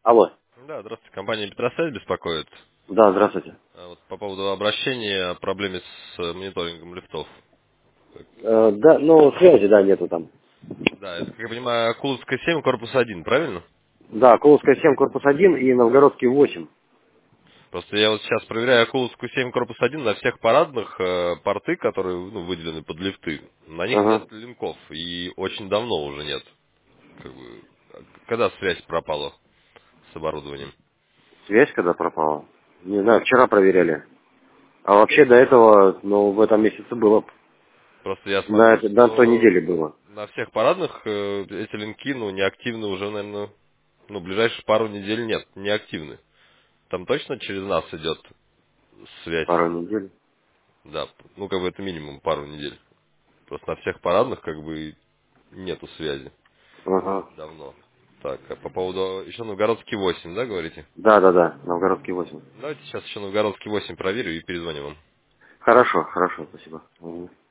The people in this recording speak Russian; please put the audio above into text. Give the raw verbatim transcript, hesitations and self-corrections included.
Алло. Да, здравствуйте. Компания Петросвязь беспокоит. Да, здравствуйте. А вот по поводу обращения о проблеме с э, мониторингом лифтов. Э, да, ну, связи, да, нету там. Да, это, как я понимаю, Акуловская семь, корпус один, правильно? Да, Коловская семь, корпус один и Новгородский восемь. Просто я вот сейчас проверяю Акуловскую семь, корпус один на всех парадных, э, порты, которые ну, выделены под лифты. На них нет Ага. линков, и очень давно уже нет. Как бы, а когда связь пропала с оборудованием? Связь когда пропала? Не знаю, вчера проверяли. А вообще до этого, ну, в этом месяце было. Просто я На, смотрю, это- на той что неделе было. на всех парадных э, эти линки, ну, неактивны уже, наверное, ну, ближайшие пару недель нет, неактивны. Там точно через нас идет связь? Пару недель. Да, ну, как бы это минимум пару недель. Просто на всех парадных, как бы, нету связи Ага. давно. Так, а по поводу еще Новгородский восемь, да, говорите? Да, да, да, Новгородский восемь. Давайте сейчас еще Новгородский восемь проверю и перезвоню вам. Хорошо, хорошо, спасибо. Мгм.